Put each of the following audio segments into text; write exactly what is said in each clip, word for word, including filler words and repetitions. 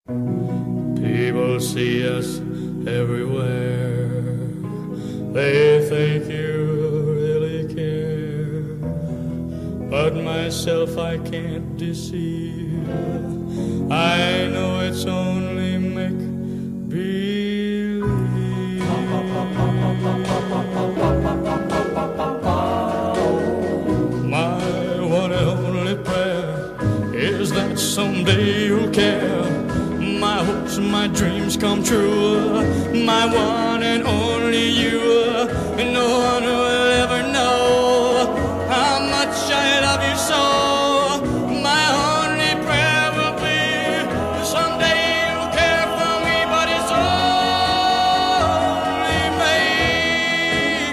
People see us everywhere. They think you really care. But myself I can't deceive. I know it's only make-believe. My one and only prayer is that someday you'll care. My hopes and my dreams come true. My one and only you. No one will ever know how much I love you so. My only prayer will be someday you'll care for me, but it's only make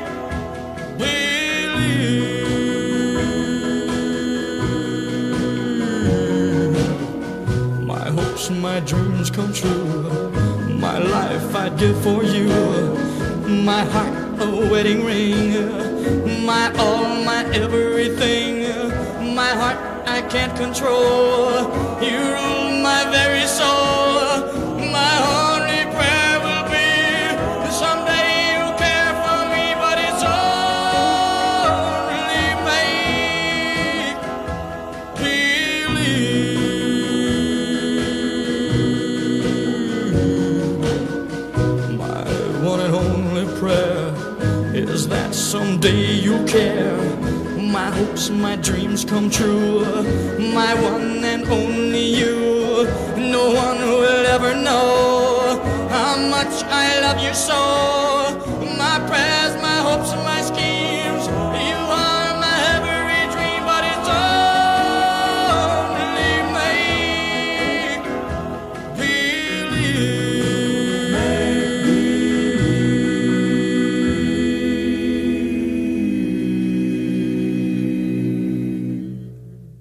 believe. My hopes and my dreams come true. My life I'd give for you. My heart a wedding ring. My all, my everything. My heart I can't control. You rule my very soul. My only prayer will be someday you'll care for me, but it's only make believe. My one and only prayer is that someday you'll care. My hopes, my dreams come true. My one and only you. No one will ever know how much I love you so. My prayers, my hopes, my